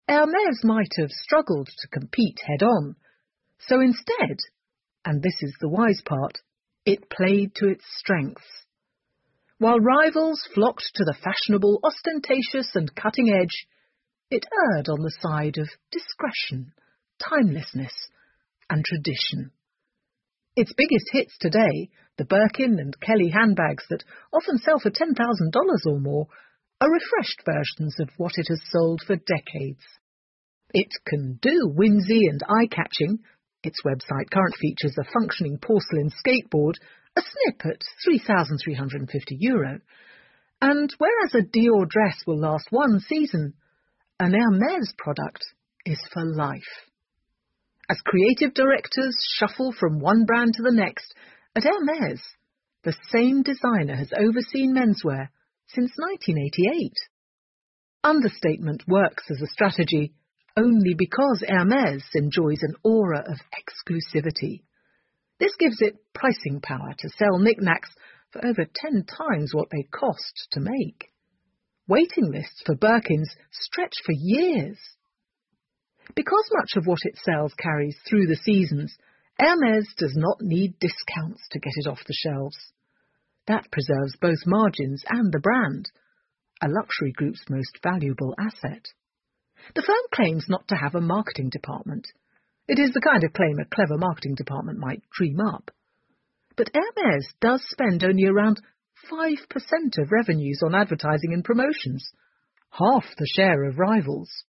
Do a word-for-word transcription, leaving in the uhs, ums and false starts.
Hermès might have struggled to compete head-on. So instead, and this is the wise part, it played to its strengths. While rivals flocked to the fashionable, ostentatious and cutting edge, it erred on the side of discretion, timelessness and tradition. Its biggest hits today, the Birkin and Kelly handbags that often sell for ten thousand dollars or more, are refreshed versions of what it has sold for decades. It can do whimsy and eye-catching. Its website currently features a functioning porcelain skateboard, a snip at three thousand three hundred fifty euro. And whereas a Dior dress will last one season, an Hermès product is for life. As creative directors shuffle from one brand to the next, at Hermès, the same designer has overseen menswear since nineteen eighty-eight. Understatement works as a strategy only because Hermès enjoys an aura of exclusivity. This gives it pricing power to sell knickknacks for over ten times what they cost to make. Waiting lists for Birkins stretch for years. Because much of what it sells carries through the seasons, Hermès does not need discounts to get it off the shelves. That preserves both margins and the brand, a luxury group's most valuable asset. The firm claims not to have a marketing department. It is the kind of claim a clever marketing department might dream up. But Hermès does spend only around five percent of revenues on advertising and promotions, half the share of rivals.